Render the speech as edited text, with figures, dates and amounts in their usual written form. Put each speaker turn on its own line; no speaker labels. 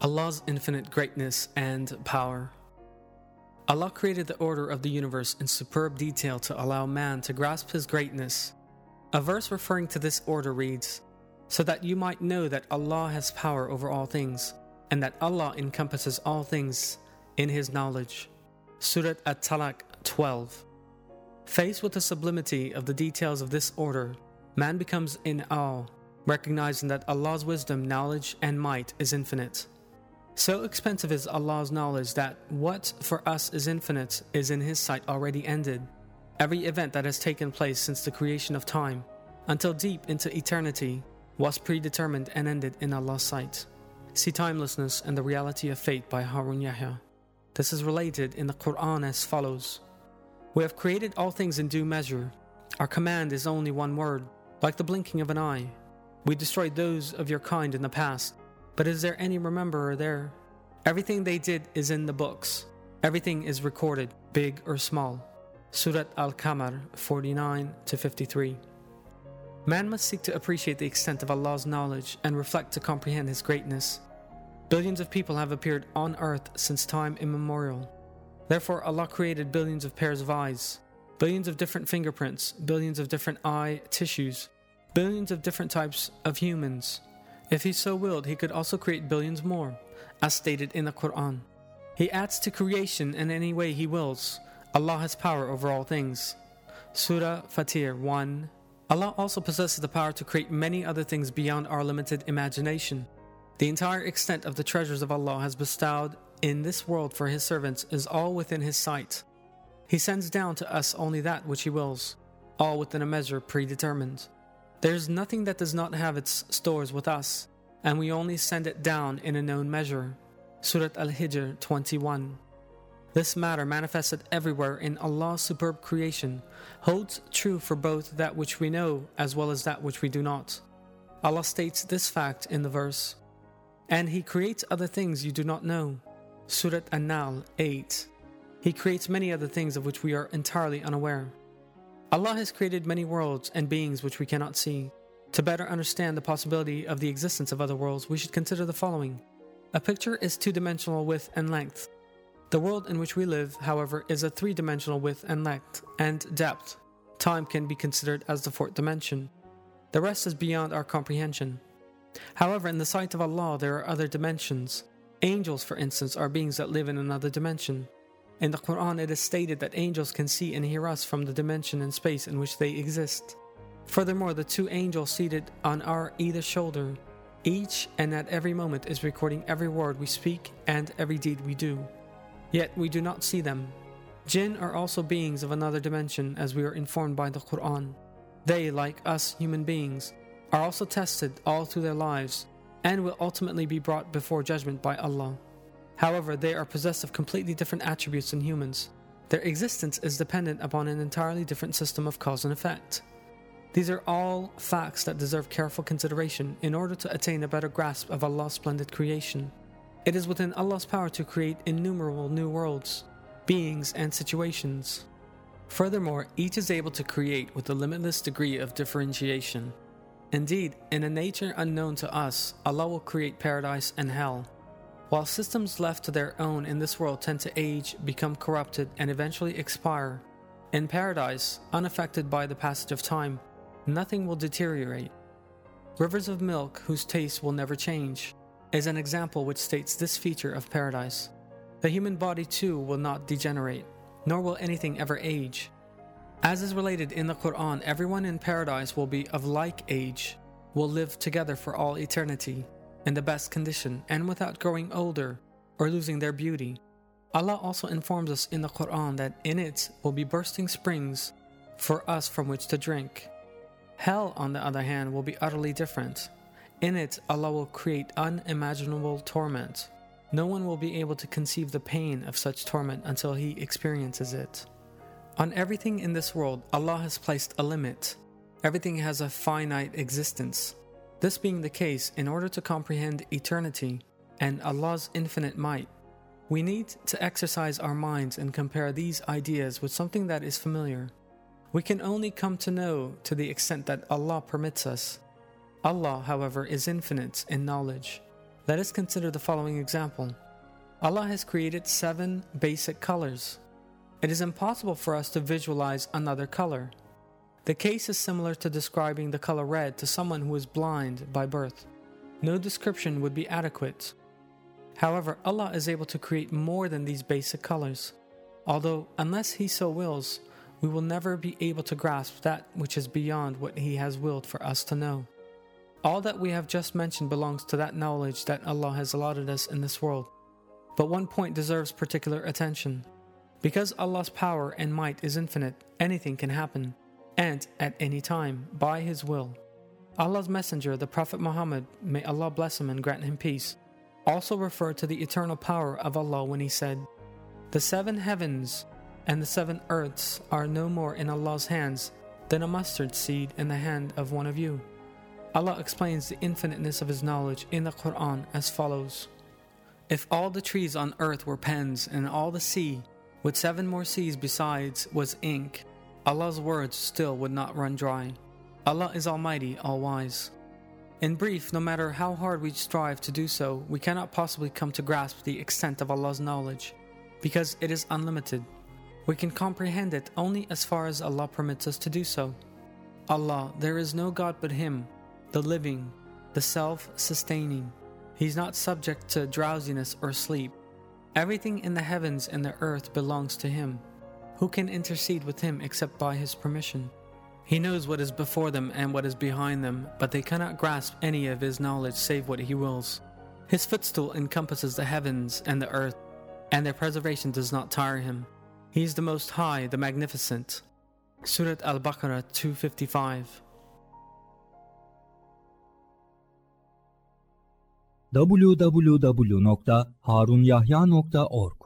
Allah's infinite greatness and power. Allah created the order of the universe in superb detail to allow man to grasp His greatness. A verse referring to this order reads, "So that you might know that Allah has power over all things, and that Allah encompasses all things in His knowledge." Surat At-Talaq 12. Faced with the sublimity of the details of this order, man becomes in awe, recognizing that Allah's wisdom, knowledge, and might is infinite. So expansive is Allah's knowledge that what for us is infinite is in His sight already ended. Every event that has taken place since the creation of time, until deep into eternity, was predetermined and ended in Allah's sight. See Timelessness and the Reality of Fate by Harun Yahya. This is related in the Quran as follows. We have created all things in due measure. Our command is only one word, like the blinking of an eye. We destroyed those of your kind in the past, but is there any rememberer there? Everything they did is in the books. Everything is recorded, big or small. Surat Al-Qamar 49-53. Man must seek to appreciate the extent of Allah's knowledge and reflect to comprehend His greatness. Billions of people have appeared on earth since time immemorial. Therefore, Allah created billions of pairs of eyes, billions of different fingerprints, billions of different eye tissues, billions of different types of humans. If He so willed, He could also create billions more, as stated in the Quran. He adds to creation in any way He wills. Allah has power over all things. Surah Fatir 1. Allah also possesses the power to create many other things beyond our limited imagination. The entire extent of the treasures of Allah has bestowed in this world for His servants is all within His sight. He sends down to us only that which He wills, all within a measure predetermined. There is nothing that does not have its stores with us, and we only send it down in a known measure. Surat Al-Hijr 21. This matter manifested everywhere in Allah's superb creation holds true for both that which we know as well as that which we do not. Allah states this fact in the verse, "And He creates other things you do not know." Surat An-Nahl 8. He creates many other things of which we are entirely unaware. Allah has created many worlds and beings which we cannot see. To better understand the possibility of the existence of other worlds, we should consider the following. A picture is two-dimensional width and length. The world in which we live, however, is a three-dimensional width and length and depth. Time can be considered as the fourth dimension. The rest is beyond our comprehension. However, in the sight of Allah, there are other dimensions. Angels, for instance, are beings that live in another dimension. In the Quran, it is stated that angels can see and hear us from the dimension and space in which they exist. Furthermore, the two angels seated on our either shoulder, each and at every moment is recording every word we speak and every deed we do. Yet we do not see them. Jinn are also beings of another dimension, as we are informed by the Quran. They, like us human beings, are also tested all through their lives and will ultimately be brought before judgment by Allah. However, they are possessed of completely different attributes than humans. Their existence is dependent upon an entirely different system of cause and effect. These are all facts that deserve careful consideration in order to attain a better grasp of Allah's splendid creation. It is within Allah's power to create innumerable new worlds, beings, and situations. Furthermore, each is able to create with a limitless degree of differentiation. Indeed, in a nature unknown to us, Allah will create paradise and hell. While systems left to their own in this world tend to age, become corrupted, and eventually expire, in paradise, unaffected by the passage of time, nothing will deteriorate. Rivers of milk whose taste will never change is an example which states this feature of paradise. The human body too will not degenerate, nor will anything ever age. As is related in the Quran, everyone in paradise will be of like age, will live together for all eternity, in the best condition and without growing older or losing their beauty. Allah also informs us in the Quran that in it will be bursting springs for us from which to drink. Hell, on the other hand, will be utterly different. In it, Allah will create unimaginable torment. No one will be able to conceive the pain of such torment until he experiences it. On everything in this world, Allah has placed a limit. Everything has a finite existence. This being the case, in order to comprehend eternity and Allah's infinite might, we need to exercise our minds and compare these ideas with something that is familiar. We can only come to know to the extent that Allah permits us. Allah, however, is infinite in knowledge. Let us consider the following example. Allah has created 7 basic colors. It is impossible for us to visualize another color. The case is similar to describing the color red to someone who is blind by birth. No description would be adequate. However, Allah is able to create more than these basic colors. Although, unless He so wills, we will never be able to grasp that which is beyond what He has willed for us to know. All that we have just mentioned belongs to that knowledge that Allah has allotted us in this world. But one point deserves particular attention. Because Allah's power and might is infinite, anything can happen, and at any time, by His will. Allah's Messenger, the Prophet Muhammad, may Allah bless him and grant him peace, also referred to the eternal power of Allah when he said, "The 7 heavens and the 7 earths are no more in Allah's hands than a mustard seed in the hand of one of you." Allah explains the infiniteness of His knowledge in the Quran as follows. If all the trees on earth were pens and all the sea, with 7 more seas besides, was ink, Allah's words still would not run dry. Allah is Almighty, All-Wise. In brief, no matter how hard we strive to do so, we cannot possibly come to grasp the extent of Allah's knowledge, because it is unlimited. We can comprehend it only as far as Allah permits us to do so. Allah, there is no God but Him, the living, the self-sustaining. He is not subject to drowsiness or sleep. Everything in the heavens and the earth belongs to Him. Who can intercede with Him except by His permission? He knows what is before them and what is behind them, but they cannot grasp any of His knowledge save what He wills. His footstool encompasses the heavens and the earth, and their preservation does not tire Him. He is the Most High, the Magnificent. Surah Al-Baqarah 255.
www.harunyahya.org